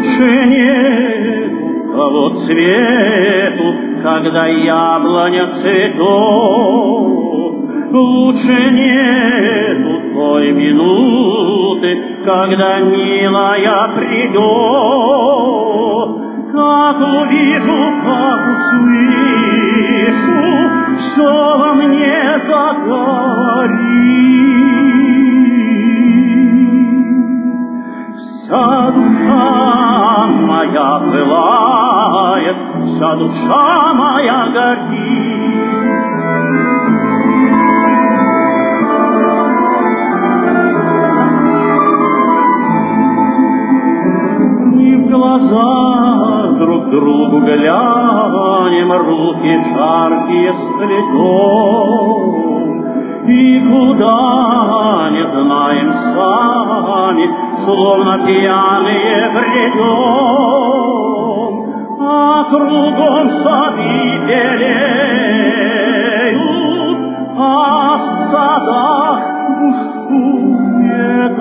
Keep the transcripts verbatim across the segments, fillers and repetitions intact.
Лучше нету того цвету, когда яблоня цветет. Лучше нету той минуты, когда милая придет. Как увижу, как услышу, все во мне загорит. Вся душа моя пылает, вся душа моя горит. И в глаза друг другу глянем, руки жаркие сплетем, и куда не знаем сами, словно пьяные бредем, а кругом сады белеют, а в садах бушует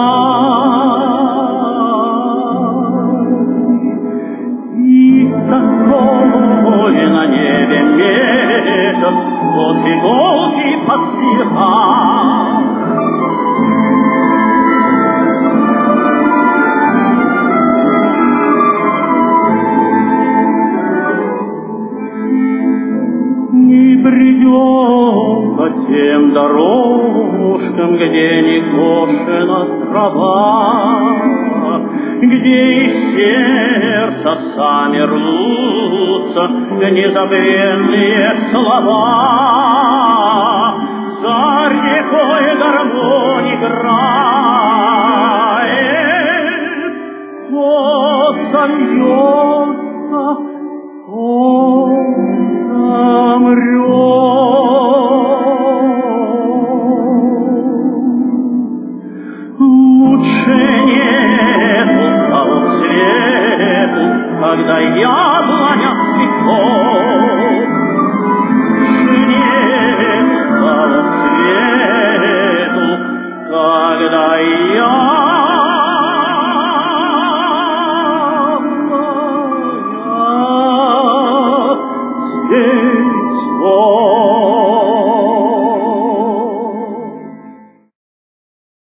май. И такой на небе месяц, вот иголки подсыхают. Придем по тем дорожкам, где не кошена трава, где из сердца сами рвутся незабвенные слова. За рекой гармонь играет, вот сольется, вот лучше нету того цвету, когда яблоня цветет.